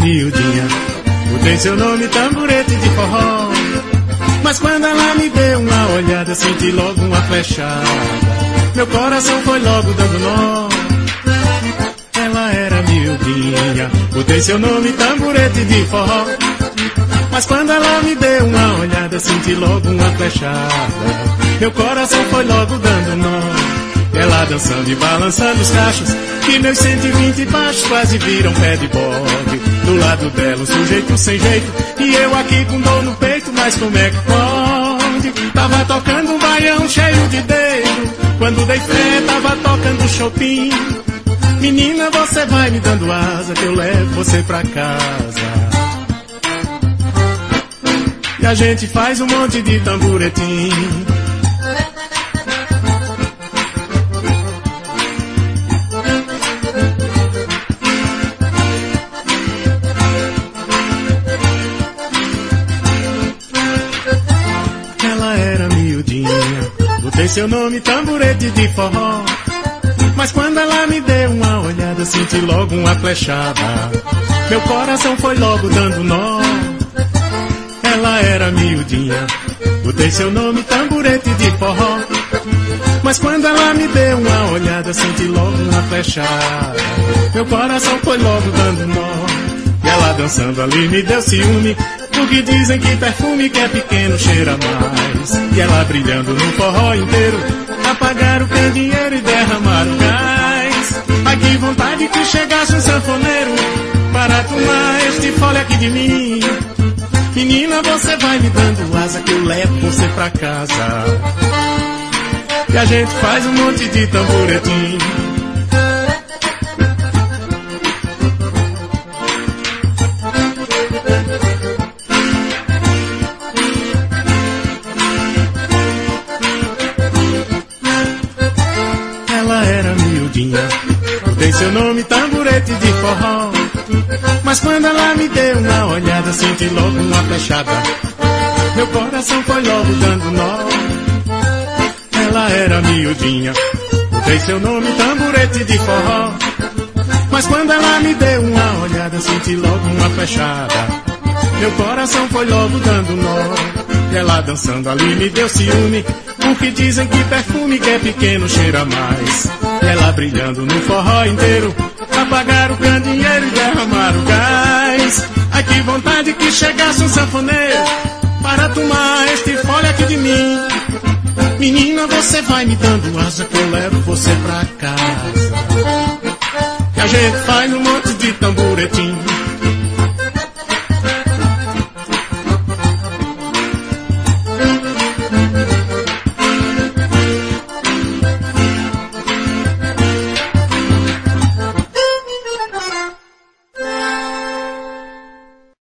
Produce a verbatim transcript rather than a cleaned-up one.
miudinha, botei seu nome tamborete de forró. Mas quando ela me deu uma olhada, senti logo uma flechada. Meu coração foi logo dando nó. Ela era miudinha, botei seu nome tamborete de forró. Mas quando ela me deu uma olhada, senti logo uma flechada. Meu coração foi logo dando nó. Ela dançando e balançando os cachos, que meus cento e vinte baixos quase viram pé de bode. Do lado dela um sujeito sem jeito, e eu aqui com dor no peito, mas como é que pode? Tava tocando um baião cheio de dedo, quando dei fé tava tocando Chopin. Menina, você vai me dando asa, que eu levo você pra casa. E a gente faz um monte de tamboretim. Ela era miudinha, botei seu nome tamborete de forró. Mas quando ela me deu uma olhada, senti logo uma flechada. Meu coração foi logo dando nó. Ela era miudinha, botei seu nome tamborete de forró. Mas quando ela me deu uma olhada, senti logo uma flechada. Meu coração foi logo dando nó. E ela dançando ali me deu ciúme, porque dizem que perfume que é pequeno cheira mais. E ela brilhando no forró inteiro, apagaram o candeeiro e derramaram o gás. Ai, que vontade que chegasse um sanfoneiro para tomar este fole aqui de mim. Menina, você vai me dando asa, que eu levo você pra casa. E a gente faz um monte de tamboretim. Ela era miudinha, botei seu nome tamborete de forró. Mas quando ela me deu uma olhada, senti logo uma flechada. Meu coração foi logo dando nó. Ela era miudinha, botei seu nome tamborete de forró. Mas quando ela me deu uma olhada, senti logo uma flechada. Meu coração foi logo dando nó. Ela dançando ali me deu ciúme, porque dizem que perfume que é pequeno cheira mais. Ela brilhando no forró inteiro, apagaram o candeeiro e derramaram o gás. Ai, que vontade que chegasse um sanfoneiro para tomar este fole aqui de mim. Menina, você vai me dando asa, que eu levo você pra casa. E a gente faz um monte de tamboretim.